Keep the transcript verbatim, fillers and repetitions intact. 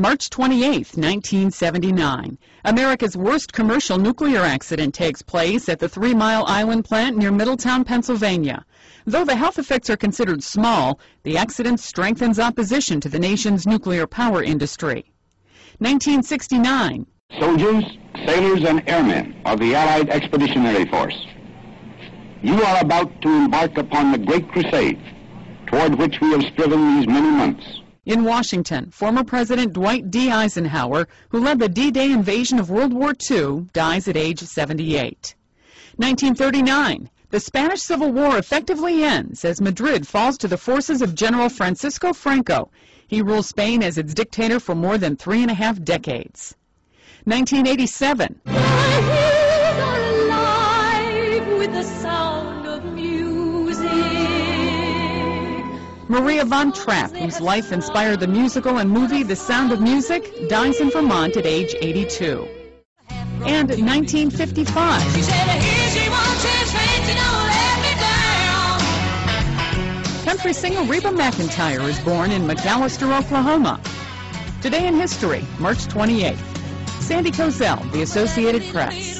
March twenty-eighth, nineteen seventy-nine. America's worst commercial nuclear accident takes place at the Three Mile Island plant near Middletown, Pennsylvania. Though the health effects are considered small, the accident strengthens opposition to the nation's nuclear power industry. nineteen sixty-nine. Soldiers, sailors, and airmen of the Allied Expeditionary Force, you are about to embark upon the great crusade toward which we have striven these many months. In Washington, former President Dwight D. Eisenhower, who led the D-Day invasion of World War Two, dies at age seventy-eight. nineteen thirty-nine. The Spanish Civil War effectively ends as Madrid falls to the forces of General Francisco Franco. He rules Spain as its dictator for more than three and a half decades. nineteen eighty-seven. My ears are alive with the sound of music. Maria von Trapp, whose life inspired the musical and movie The Sound of Music, dies in Vermont at age eighty-two. And nineteen fifty-five. She said, here she wants his strength, you don't let me down. Country singer Reba McEntire is born in McAlester, Oklahoma. Today in history, March twenty-eighth. Sandy Kozel, The Associated Press.